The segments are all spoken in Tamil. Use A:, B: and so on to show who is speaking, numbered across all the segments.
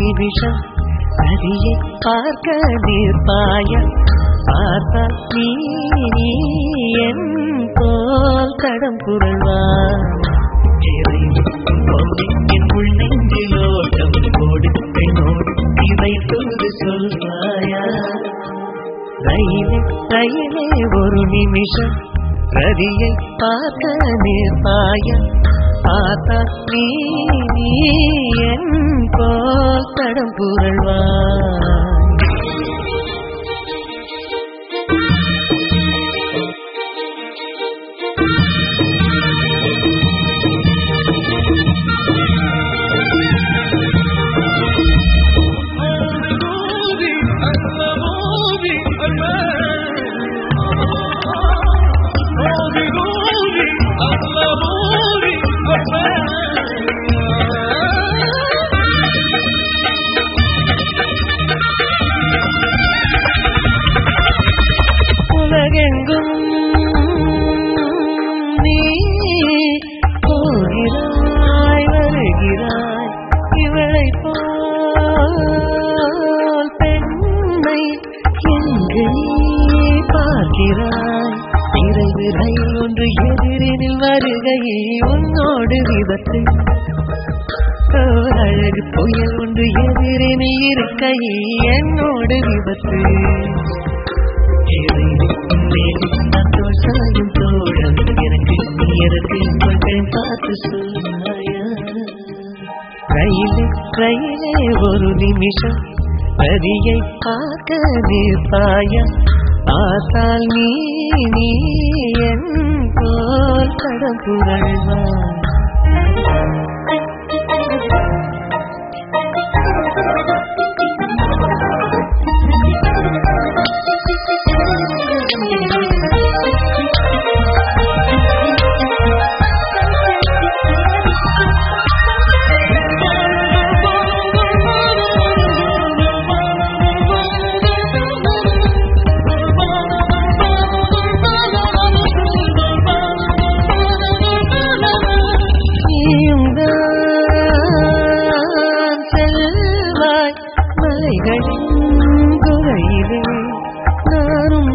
A: நிமிஷம் நதியை பார்க்க நிற்பாய பார்த்தா நீ என் போல் தடம் புரள்வாய் என் உள்ளெங்கிலோட்டம் ஓடு பெண்ணோடு இவை தூது சொல்வாயா ரயிலே ரயிலே ஒரு நிமிஷம் ரதியை பார்க்க நிற்பாய பார்த்தா நீ என் போல் தடம் புரள்வாய் உலகெங்கும் நீ போகிறாய் வருகிறாய் இவளை போல் பெண்ணை எங்கு நீ பார்க்கிறாய் இரவு ரயில் ஒன்று எதிரினில் வருகையில் உன்னோடு விபத்து அழகு புயல் ஒன்று எதிரினில் இருக்கையில் என்னோடு விபத்து சாயும் தோழம் எனக்கு நீருக்கு மகள் பார்த்து சொல்வாயா ரயிலே ரயிலே ஒரு நிமிஷம் ரதியை பார்க்க நிற்பாயா பார்த்தால் நீ என் போல் தடம் புரள்வாய் குறையிலே நானும்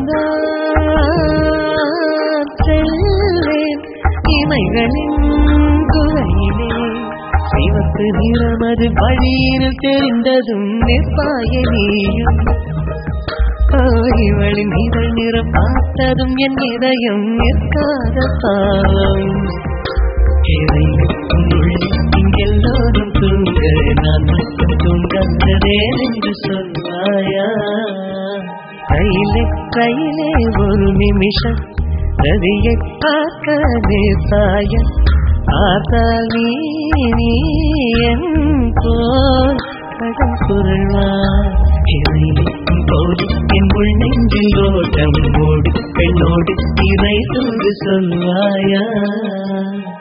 A: தான் செல்வேன் இமைகளின் குறையிலே சிவப்பு நிறமது வழியில் தெரிந்ததும் நெப்பாய நீயும் இவளின் இதழ் நிறம் பார்த்ததும் என் இதயம் நிற்காத பாவம் எல்லோரும் தூங்க நான் மட்டும் தூங்காதே என்று சொல்வாயா ரயிலே ரயிலே ஒரு நிமிஷம் ரதியை பார்க்க நிற்பாய பார்த்தால் நீ என் போல் தடம் புரள்வாய் போது என் உள்ளெங்கில் ஓட்டம் ஓடு பெண்ணோடு இறை தூது சொல்வாயா